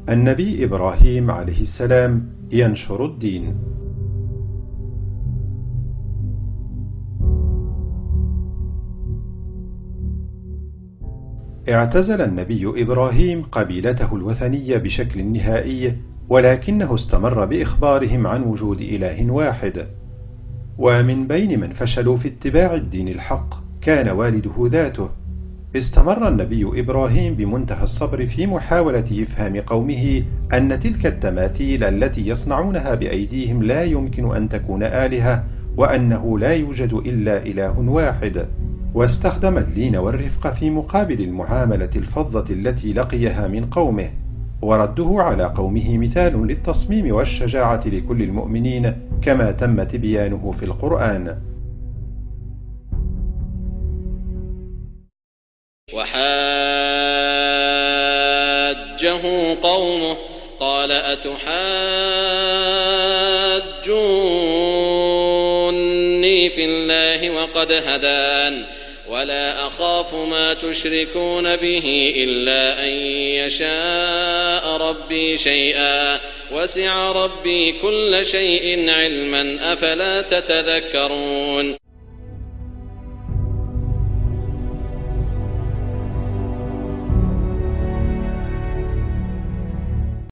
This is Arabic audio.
النبي إبراهيم عليه السلام ينشر الدين. اعتزل النبي إبراهيم قبيلته الوثنية بشكل نهائي، ولكنه استمر بإخبارهم عن وجود إله واحد. ومن بين من فشلوا في اتباع الدين الحق كان والده ذاته. استمر النبي إبراهيم بمنتهى الصبر في محاولة إفهام قومه أن تلك التماثيل التي يصنعونها بأيديهم لا يمكن أن تكون آلهة، وأنه لا يوجد إلا إله واحد. واستخدم اللين والرفق في مقابل المعاملة الفظة التي لقيها من قومه، ورده على قومه مثال للتصميم والشجاعة لكل المؤمنين كما تم تبيانه في القرآن. وحاجه قومه قال أتحاجوني في الله وقد هدان ولا أخاف ما تشركون به إلا أن يشاء ربي شيئا وسع ربي كل شيء علما أفلا تتذكرون.